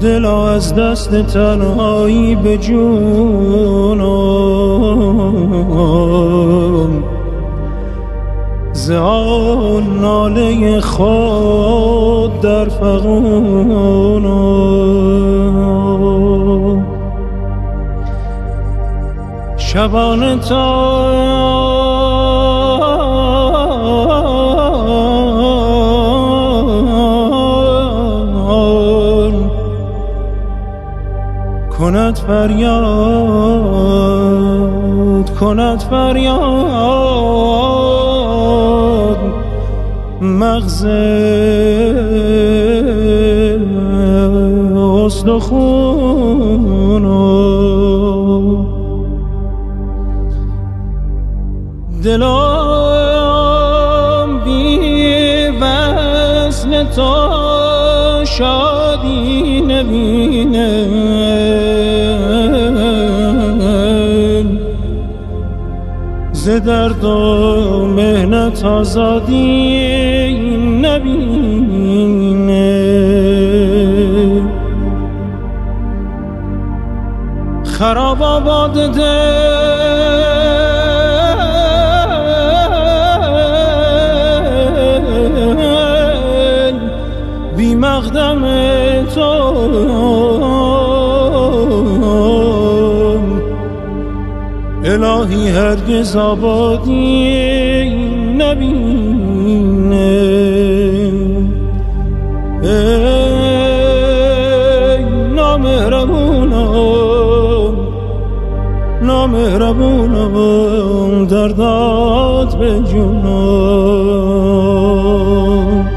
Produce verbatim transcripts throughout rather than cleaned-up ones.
دلا از دست تنهایی به جونم، ز آن ناله خود در فغانم. شبانه تا کند فریاد کند فریاد مغز استخونم. دلم بی وصل تو شادی نبینه، ز درد و مهنت آزادی نبینه. خراب آباد دل بی مقدم تو، الهی هرگز آبادی نبینه. ای نامهربونم نامهربونم دردات به جونم.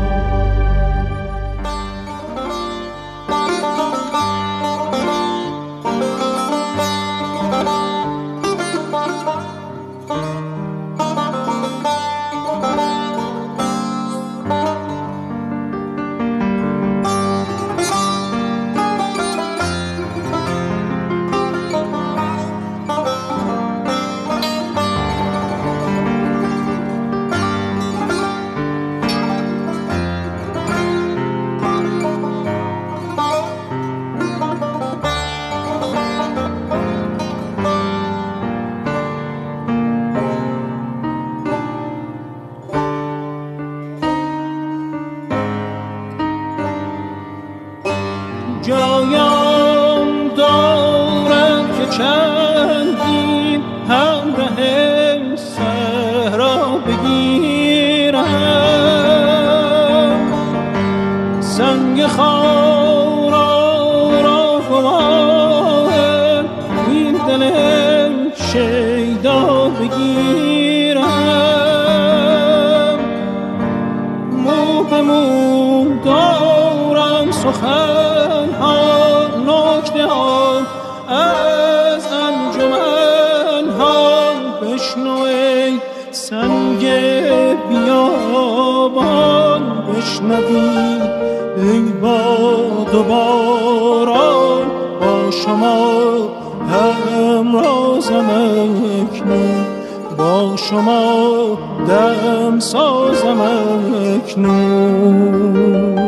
جایم دارم که چندین همراه صحرا بگیرم، سنگ خارا را گواه این دل شیدا بگیرم. مو به مو دارم سخن ها، نکته ها از انجمن ها، بشنو ای سنگ بیابان، بشنوی ای باد و باران. با شما همرازم اکنون، با شما دم سازم اکنون.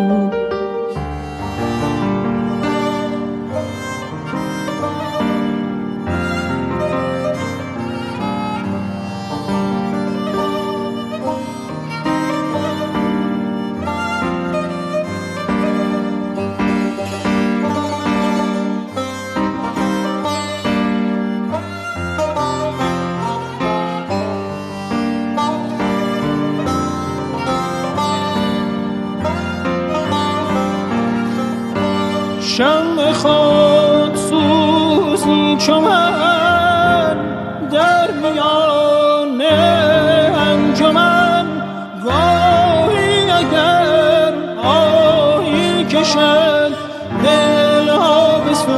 شمع خود سوزی چو من در میان انجمن، گاهی اگر آهی کشد دلها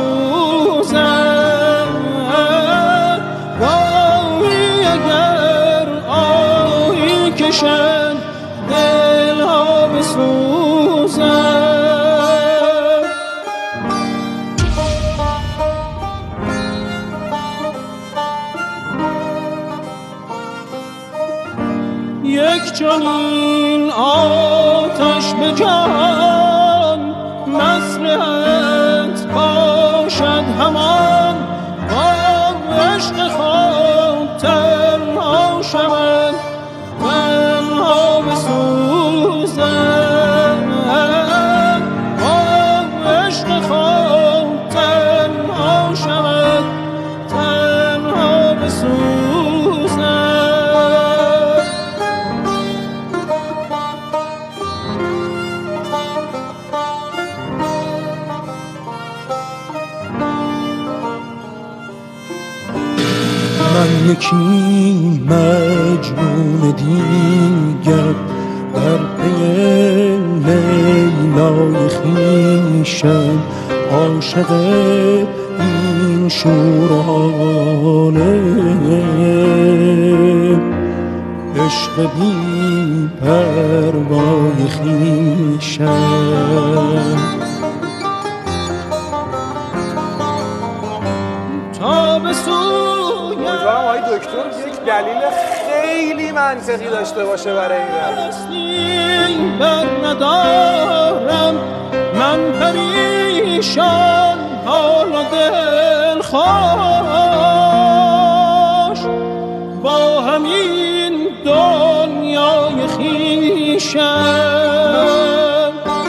بسوزد، گاهی اگر آهی کشد دلها بسوزد. یک چنین آتش به جان مصلحت یکی مجنون دیگر در پی لیلای خویشم عاشق این شور و حاله عشق بی پروای خویشم تا به سوی امیدوارم آقای دکتر یک دلیل خیلی منطقی داشته باشه برای این رفت. بر ندارم من پریشان حال و دل خوش با همین دنیای خویشم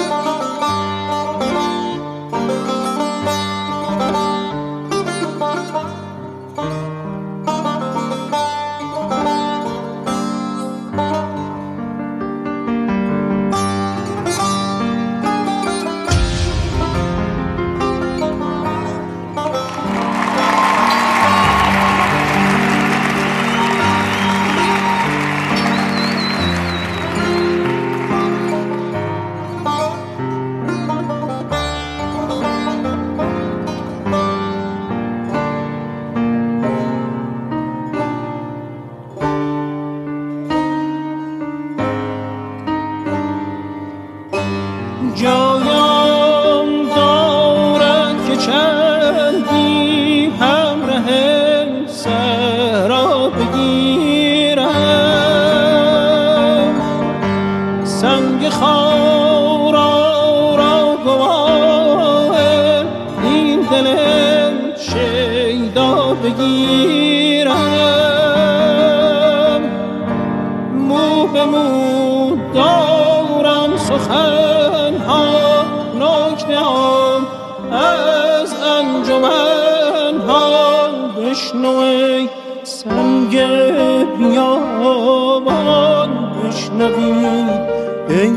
جایم دارد که چندی همراه صحرا بگیرم سنگ خارا را گواه این دل شیدا بگیرم مو به مو دارم سخن ها نکته هم از انجمن ها بشنو ای سنگ بیابان بشنوی ای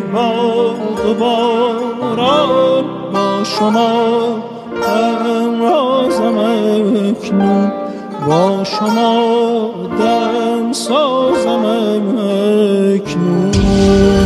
بادباران با شما همرازم اکنون با شما دم سازم اکنون